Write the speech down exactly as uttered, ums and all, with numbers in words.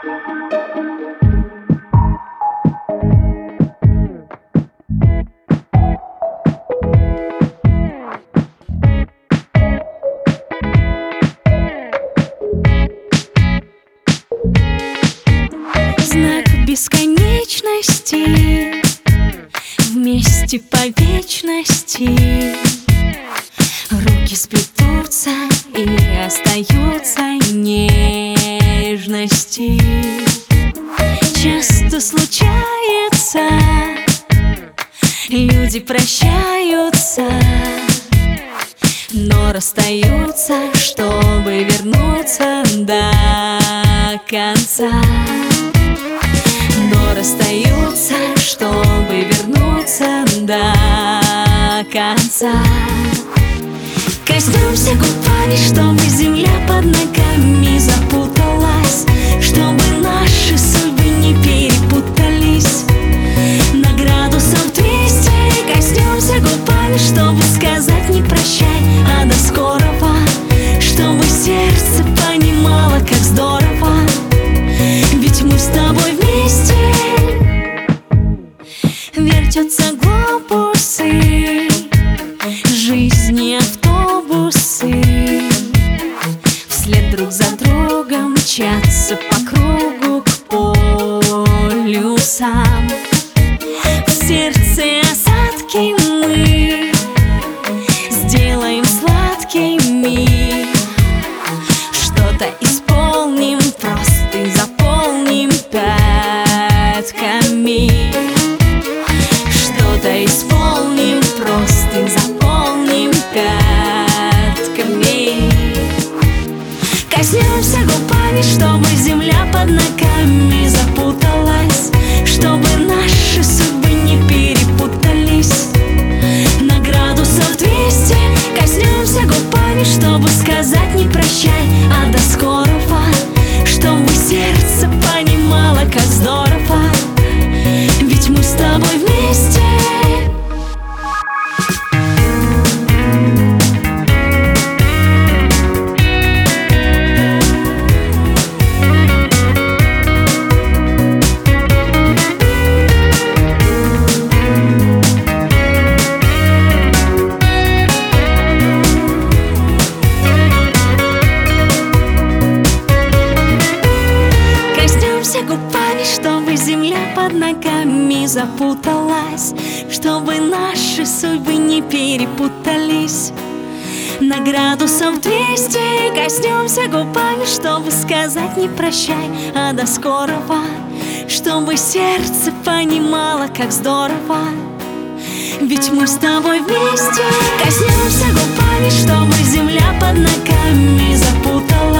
Знак бесконечности, вместе по вечности. Руки сплетутся и остаются нежности. Часто случается, люди прощаются, но расстаются, чтобы вернуться до конца. Но расстаются, чтобы вернуться до конца. Коснемся губами, чтобы земля под ногами запуталась, чтобы наши судьбы не перепутались на градусов двести. Коснемся губами, чтобы сказать не прощай, а до скорого, чтобы сердце понимало, как здорово, ведь мы с тобой вместе. Вертятся глобусы жизни, автобусы, вслед друг за другом мчатся по кругу к полюсам. В сердце осадки мы сделаем сладкими, что-то исполним, просто заполним пятками. Что-то исполним, просто заполним пятками. Коснемся губами, чтобы земля под ногами запуталась, чтобы наши судьбы не перепутались на градусов двести. Коснемся губами, чтобы сказать не прощай, а до скорого, чтобы сердце понимало, как здорово, ведь мы с тобой вместе. Губами, чтобы земля под ногами запуталась, чтобы наши судьбы не перепутались на градусов двести. Коснемся губами, чтобы сказать не прощай, а до скорого, чтобы сердце понимало, как здорово, ведь мы с тобой вместе. Коснемся губами, чтобы земля под ногами запуталась,